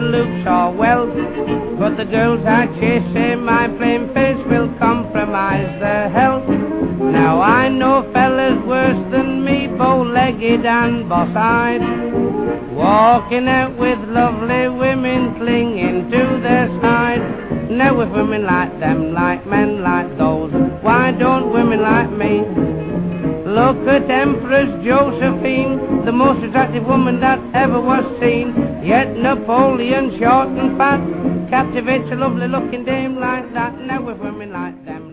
looks or wealth, but the girls I chase say my plain face will compromise their health. Now I know fellas worse than me, bow-legged and boss-eyed, walking out with lovely women clinging to their side. Now if women like them, like men like those, why don't women like me? Look at Empress Josephine, the most attractive woman that ever was seen. Yet Napoleon, short and fat, captivates a lovely looking dame like that. Now if women like them,